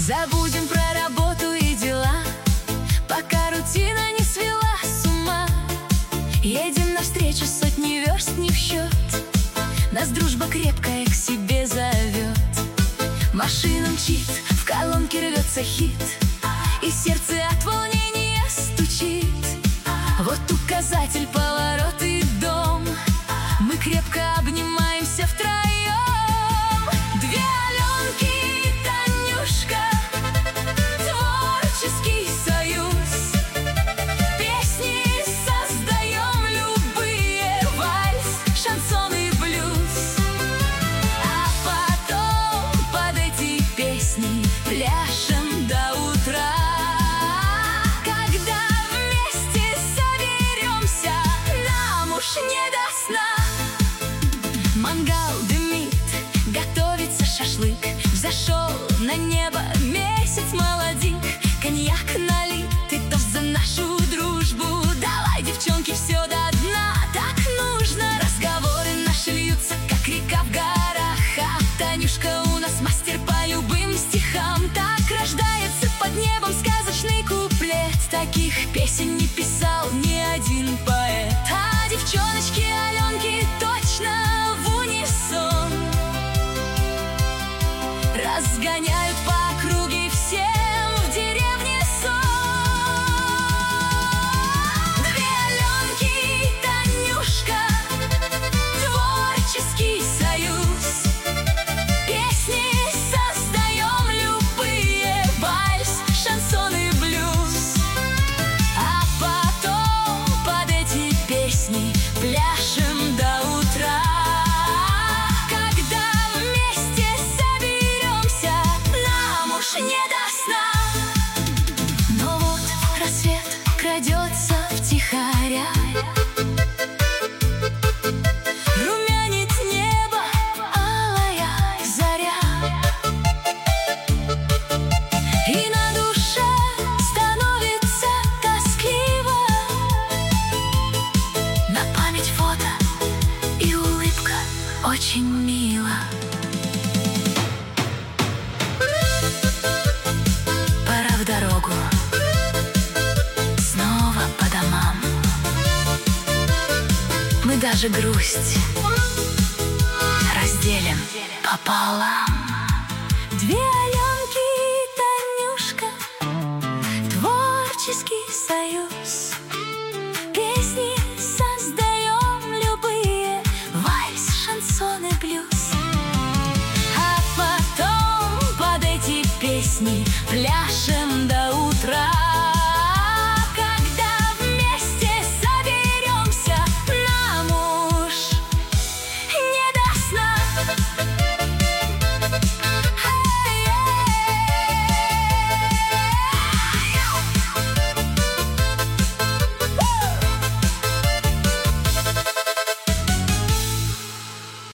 Забудем про работу и дела, пока рутина не свела с ума. Едем навстречу, сотни верст не в счет, нас дружба крепкая к себе зовет. Машина мчит, в колонке рвется хит, и сердце от волнения стучит. Вот указатель, поворот и дом, мы крепко обнимаемся втроем. Две Аленки и Танюшка, творческий союз. Песни создаем любые, вальс, шансон и блюз. А потом под эти песни пляшем до утра. Когда вместе соберемся, нам уж не до сна. Мангал дымит, готовится шашлык, взошел на небо месяц молодик. Коньяк налит, и тост за нашу дружбу. Давай, девчонки, все до дна, так нужно. Разговоры наши льются, как река в горах, а Танюшка у нас мастер по любым стихам. Так рождается под небом сказочный куплет, таких песен не писал ни один поэт. А девчоночки Аленки точно в унисон разгоняют по округе всем в деревне сон. Две Аленки и Танюшка, творческий союз. Песни создаем любые, вальс, шансон и блюз. А потом под эти песни пляшем до утра. Когда вместе соберемся, нам уж не до сна. Но вот рассвет крадется втихаря, румянит небо алая заря, и на душе становится тоскливо. На память фото и улыбка очень мила. Пора в дорогу, снова по домам. Мы даже грусть разделим пополам. Две Аленки и Танюшка, творческий союз. Песни создаем любые, вальс, шансон и блюз. А потом под эти песни пляж